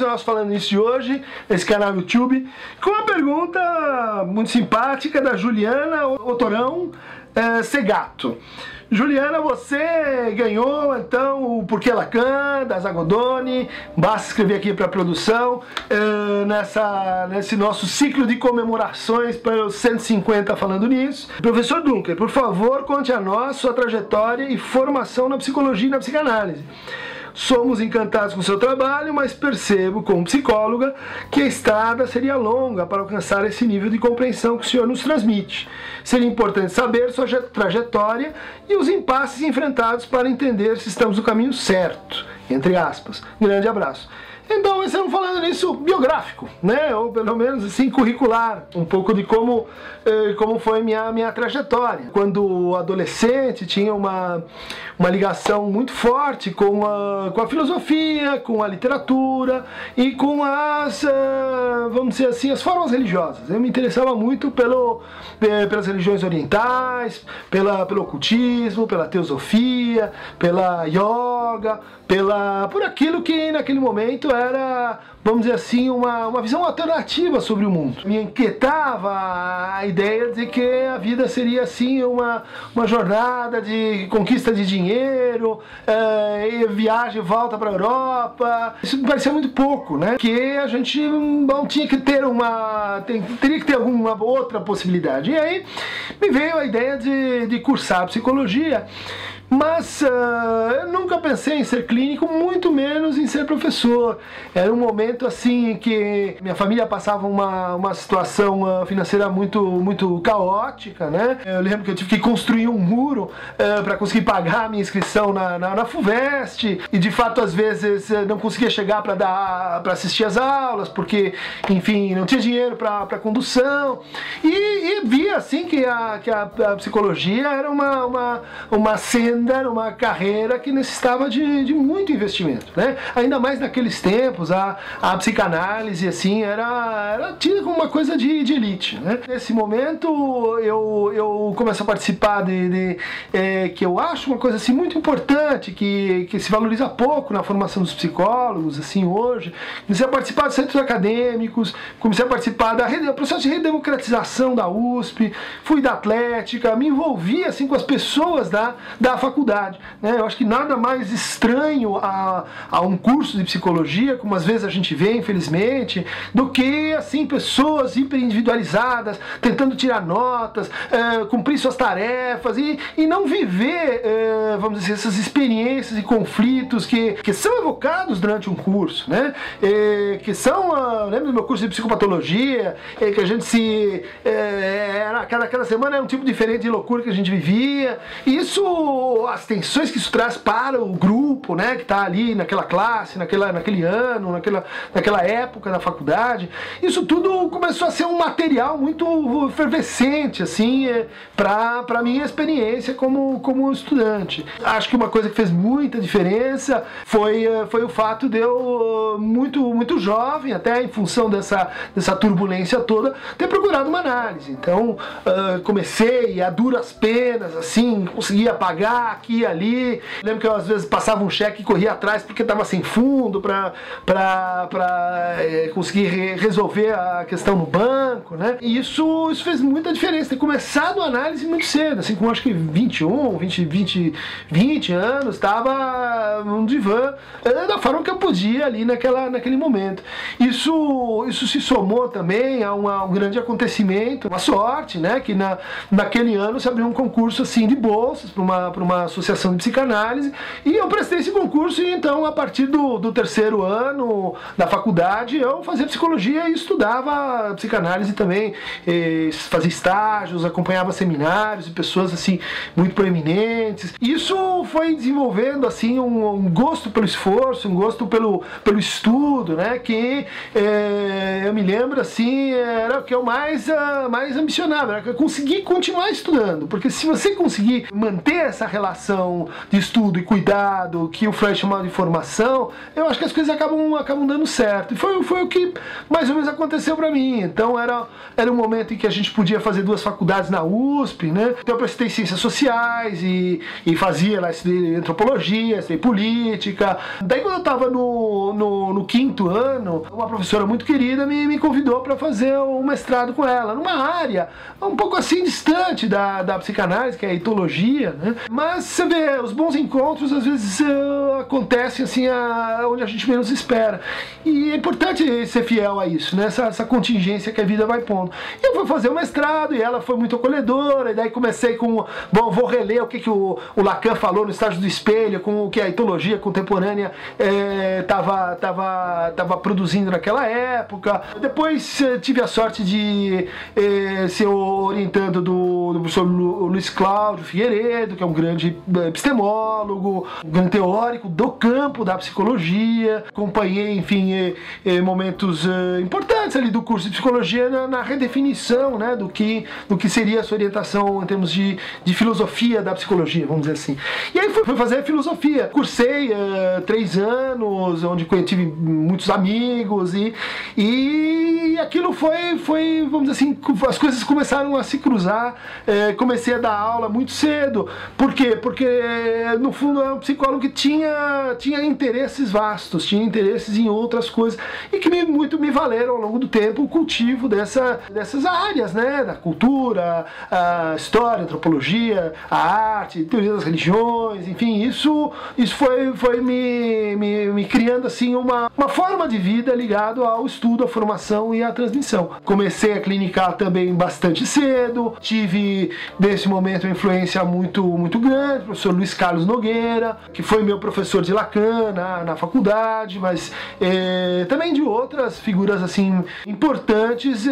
bem-vindos ao nosso Falando Nisso de hoje, nesse canal YouTube, com uma pergunta muito simpática da Juliana Otorão Segato. Juliana, você ganhou então o Porquê Lacan, da Zagodoni. Basta escrever aqui para a produção, nesse nosso ciclo de comemorações para os 150 Falando Nisso. Professor Dunker, por favor, conte a nós sua trajetória e formação na psicologia e na psicanálise. Somos encantados com o seu trabalho, mas percebo, como psicóloga, que a estrada seria longa para alcançar esse nível de compreensão que o senhor nos transmite. Seria importante saber sua trajetória e os impasses enfrentados para entender se estamos no caminho certo, entre aspas. Grande abraço. Então, estamos falando nisso biográfico, né? Ou pelo menos assim, curricular, um pouco de como foi minha trajetória. Quando adolescente, tinha uma ligação muito forte com a filosofia, com a literatura e com as, vamos dizer assim, as formas religiosas. Eu me interessava muito pelas religiões orientais, pelo ocultismo, pela teosofia, pela yoga, por aquilo que naquele momento era, vamos dizer assim, uma visão alternativa sobre o mundo. Me inquietava a ideia de que a vida seria assim uma jornada de conquista de dinheiro, e viagem e volta para a Europa. Isso me parecia muito pouco, né? Que a gente tinha que ter teria que ter alguma outra possibilidade. E aí me veio a ideia de cursar psicologia. Mas eu nunca pensei em ser clínico, muito menos em ser professor. Era um momento assim que minha família passava uma situação financeira muito caótica, né? Eu lembro que eu tive que construir um muro para conseguir pagar a minha inscrição na FUVEST, e de fato às vezes não conseguia chegar para assistir às aulas, porque enfim, não tinha dinheiro para condução, e via assim que a psicologia era uma senda, era uma carreira que necessitava de muito investimento, né? Ainda mais naqueles tempos, a psicanálise assim era tida como uma coisa de elite, né? Nesse momento eu começo a participar que eu acho uma coisa assim muito importante, que se valoriza pouco na formação dos psicólogos assim hoje. Comecei a participar de centros acadêmicos, comecei a participar do processo de redemocratização da USP, fui da Atlética, me envolvi assim com as pessoas da faculdade, né? Eu acho que nada mais estranho a um curso de psicologia, como às vezes a gente vê, infelizmente, do que assim pessoas hiper individualizadas, tentando tirar notas, cumprir suas tarefas e não viver, vamos dizer, essas experiências e conflitos que são evocados durante um curso, né? Que são, lembro do meu curso de psicopatologia, que a gente cada semana é um tipo diferente de loucura que a gente vivia, e isso, as tensões que isso traz para o grupo, né, que está ali naquela classe, naquele ano, naquela época da faculdade, isso tudo começou a ser um material muito efervescente, assim, para a minha experiência como estudante. Acho que uma coisa que fez muita diferença foi o fato de eu, muito jovem, até em função dessa turbulência toda, ter procurado uma análise. Então, comecei a duras penas, assim, conseguia pagar aqui e ali. Lembro que eu às vezes passava um cheque e corria atrás porque estava sem fundo para conseguir resolver a questão no banco, né? E isso fez muita diferença. Ter começado a análise muito cedo, assim, com acho que 21, 20 anos, estava num divã da forma que eu podia ali naquele momento. Isso se somou também a um grande acontecimento, uma sorte, né? Que naquele ano se abriu um concurso assim de bolsas para uma associação de psicanálise, e eu prestei esse concurso, e então a partir do terceiro ano da faculdade eu fazia psicologia e estudava psicanálise também, fazia estágios, acompanhava seminários de pessoas assim muito proeminentes. Isso foi desenvolvendo assim um gosto pelo esforço, um gosto pelo estudo, né? Que eu me lembro assim, era o que eu mais ambicionava, era conseguir continuar estudando, porque se você conseguir manter essa relação de estudo e cuidado que o Freud chamava de formação, eu acho que as coisas acabam dando certo. E foi o que mais ou menos aconteceu para mim. Então era um momento em que a gente podia fazer 2 faculdades na USP, né? Então eu prestei ciências sociais e fazia lá, estudei antropologia, estudei política. Daí quando eu estava no 5º ano, uma professora muito querida me convidou para fazer um mestrado com ela, numa área um pouco assim distante da psicanálise, que é a etologia, né? Mas você vê, os bons encontros às vezes acontecem assim onde a gente menos espera. E é importante ser fiel a isso, né? Essa contingência que a vida vai pondo. E eu fui fazer o mestrado e ela foi muito acolhedora, e daí comecei com, vou reler o que o Lacan falou no Estágio do Espelho, com o que a etologia contemporânea estava produzindo naquela época. Depois tive a sorte de ser orientando do professor Luiz Cláudio Figueiredo, que é um grande epistemólogo, um grande teórico do campo da psicologia. Acompanhei, enfim, momentos importantes ali do curso de psicologia na redefinição, né, do que seria a sua orientação em termos de filosofia da psicologia, vamos dizer assim. E aí fui fazer filosofia. Cursei 3 anos, onde tive muitos amigos e aquilo foi, vamos dizer assim, as coisas começaram a se cruzar. Comecei a dar aula muito cedo. Por quê? Porque no fundo é um psicólogo que tinha interesses vastos, tinha interesses em outras coisas e que muito me valeram ao longo do tempo o cultivo dessas áreas, né? Da cultura, a história, a antropologia, a arte, teoria das religiões, enfim, isso foi me criando assim uma forma de vida ligado ao estudo, à formação e à transmissão. Comecei a clinicar também bastante cedo, tive nesse momento uma influência muito grande, o professor Luiz Carlos Nogueira, que foi meu professor de Lacan na faculdade, mas também de outras figuras assim importantes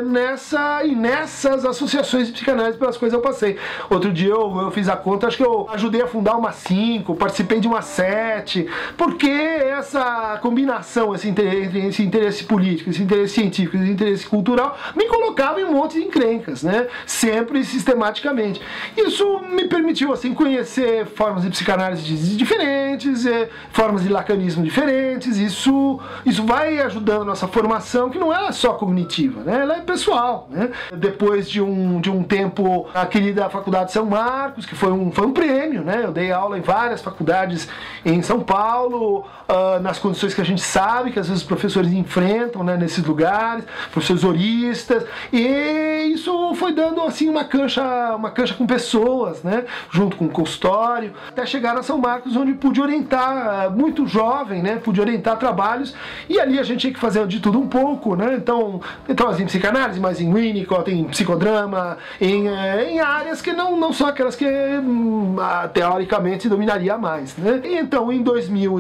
nessas associações de psicanálise pelas quais eu passei. Outro dia eu fiz a conta, acho que eu ajudei a fundar uma 5, participei de uma 7, porque essa combinação entre esse interesse político, esse interesse científico, esse interesse cultural, me colocava em um monte de encrencas, né? Sempre sistematicamente. Isso me permitiu assim conhecer formas de psicanálise diferentes, formas de lacanismo diferentes. Isso vai ajudando a nossa formação, que não é só cognitiva, né? Ela é pessoal, né? Depois de um tempo na querida Faculdade de São Marcos, que foi um prêmio, né? Eu dei aula em várias faculdades em São Paulo, nas condições que a gente sabe que às vezes os professores enfrentam, né, nesses lugares, professores horistas, e isso foi dando assim uma cancha com pessoas, né, junto com o consultório, até chegar na São Marcos, onde pude orientar, muito jovem, né, pude orientar trabalhos, e ali a gente tinha que fazer de tudo um pouco, né? Então em psicanálise, mas em Winnicott, em psicodrama, em áreas que não são aquelas que teoricamente dominaria mais, né? E então em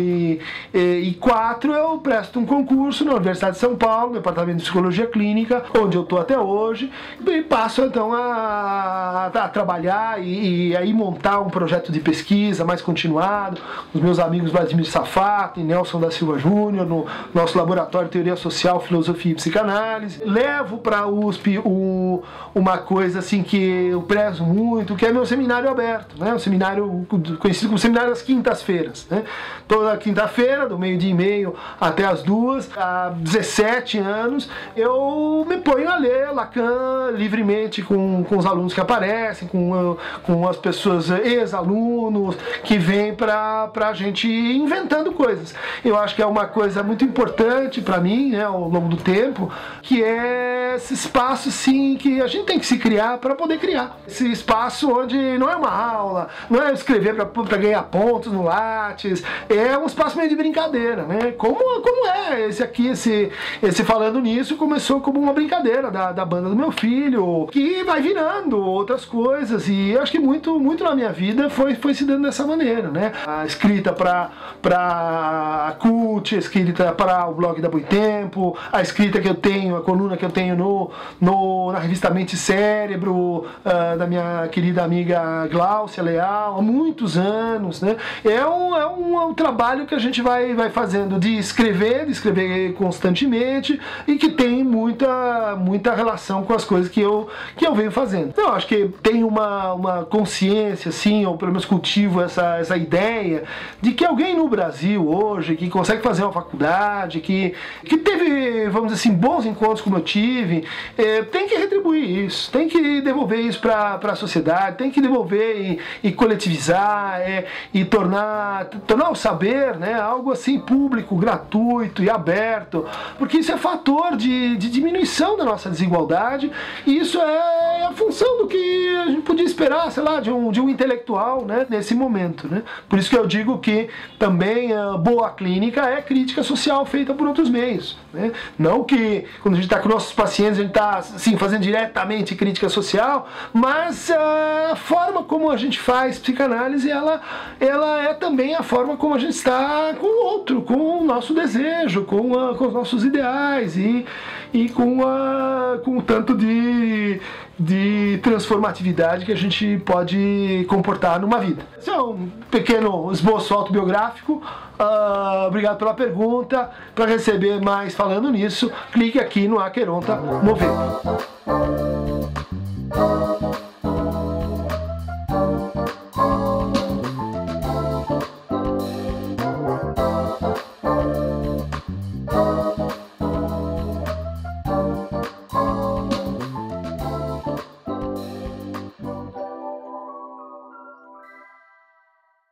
2004 eu presto um concurso na Universidade de São Paulo, no Departamento de Psicologia Clínica, onde eu estou até hoje, e passo então a trabalhar e aí montar um projeto de pesquisa mais continuado, os meus amigos Vladimir Safato e Nelson da Silva Júnior, no nosso laboratório de Teoria Social, Filosofia e Psicanálise. Levo para a USP uma coisa assim que eu prezo muito, que é meu seminário aberto, né? Um seminário conhecido como Seminário das Quintas-feiras, né? Toda quinta-feira, do 12h30 até as 2h, há 17 anos, eu me ponho a ler Lacan livremente com os alunos que aparecem, com as pessoas, ex-alunos, que vêm para a gente ir inventando coisas. Eu acho que é uma coisa muito importante para mim, né, ao longo do tempo, que é esse espaço, sim, que a gente tem que se criar para poder criar. Esse espaço onde não é uma aula, não é escrever para ganhar pontos no Lattes, é um espaço meio de brincadeira, né? Como é esse aqui, esse Falando Nisso, começou como uma brincadeira da banda do meu filho, que vai virando outras coisas, e eu acho que muito na minha vida foi se dando dessa maneira, né? A escrita para a Cult, a escrita para o blog da Boitempo, a escrita escrita que eu tenho, a coluna que eu tenho na revista Mente e Cérebro, da minha querida amiga Gláucia Leal, há muitos anos, né? É um trabalho que a gente vai fazendo de escrever constantemente e que tem muita relação com as coisas que eu venho fazendo. Então, eu acho que tem uma consciência, assim, ou pelo menos cultivo essa ideia de que alguém no Brasil hoje, que consegue fazer uma faculdade, que teve, vamos dizer assim, bons encontros como eu tive, tem que retribuir isso, tem que devolver isso para a sociedade, tem que devolver e coletivizar, e tornar o saber, né, algo assim público, gratuito e aberto, porque isso é fator de diminuição da nossa desigualdade, e isso é a função do que a gente podia esperar, sei lá, de um intelectual, né, nesse momento, né? Por isso que eu digo que também a boa clínica é crítica social feita por outros meios, né? Não que quando a gente está com nossos pacientes a gente está assim, fazendo diretamente crítica social, mas a forma como a gente faz psicanálise, ela é também a forma como a gente está com o outro, com o nosso desejo, com os nossos ideais e com o tanto de transformatividade que a gente pode comportar numa vida. Esse é um pequeno esboço autobiográfico. Obrigado pela pergunta. Para receber mais falando nisso, clique aqui no Aqueronta 90.